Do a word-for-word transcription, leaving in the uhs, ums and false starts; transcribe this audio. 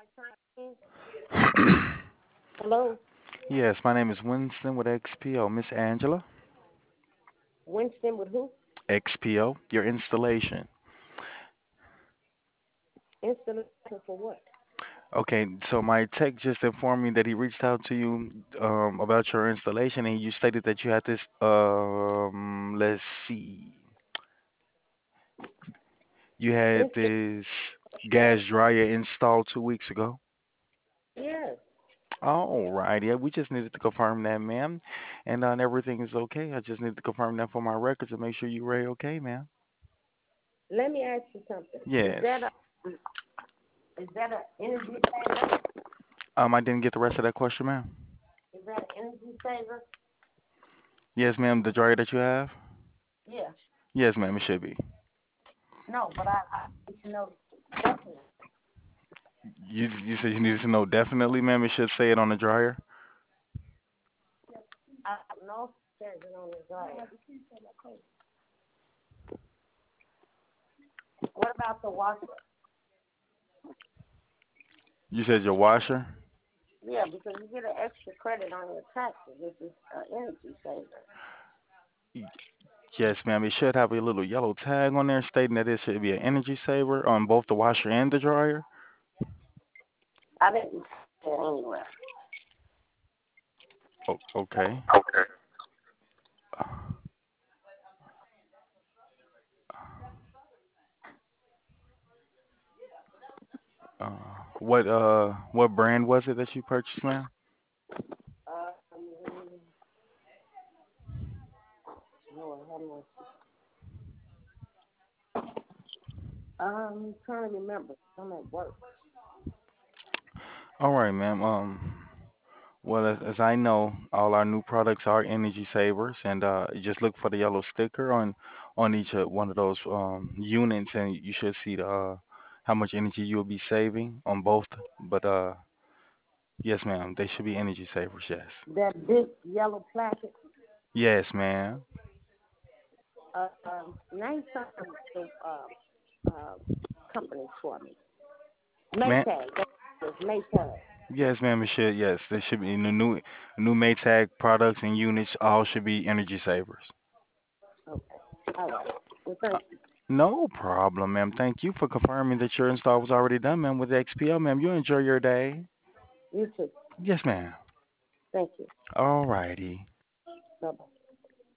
Hello, Yes, my name is Winston with X P O. Miss Angela, Winston with who? X P O, your installation. Installation for what? Okay, so my tech just informed me that he reached out to you um, about your installation, and you stated that you had this. Um, let's see, you had Install. this gas dryer installed two weeks ago. Yes. All right, yeah, we just needed to confirm that, ma'am, and uh, everything is okay. I just need to confirm that for my records and make sure you're ready, okay, ma'am? Let me ask you something. Is Yes. that a is that an energy saver? Um, I didn't get the rest of that question, ma'am. Is that an energy saver? Yes, ma'am. The dryer that you have. Yeah. Yes, ma'am, it should be. No, but I, I need to know definitely. You you said you needed to know definitely, ma'am. It should say it on the dryer. I don't know if it says it on the dryer. What about the washer? You said your washer. Yeah, because you get an extra credit on your taxes. This is an energy saver. Y- Yes, ma'am. It should have a little yellow tag on there stating that it should be an energy saver on both the washer and the dryer. I didn't see it anywhere. O- okay. Uh, what uh what brand was it that you purchased, ma'am? Um, Lord, have mercy. Um, trying to remember. I'm at work. All right, ma'am. Um, well, as, as I know, all our new products are energy savers, and uh, you just look for the yellow sticker on on each uh, one of those um, units, and you should see the uh, how much energy you'll be saving on both. But uh, yes, ma'am, they should be energy savers. Yes, That big yellow plastic. yes, ma'am. Uh, um, name some of the uh, uh, companies for me. Man, Maytag. That's Maytag. yes, ma'am. It should. Yes, they should be the new new Maytag products and units. All should be energy savers. Okay. All right. Well, Uh, thank you. no problem, ma'am. Thank you for confirming that your install was already done, ma'am, with X P L, ma'am. You enjoy your day. You too. Yes, ma'am. Thank you. All righty. Bye bye.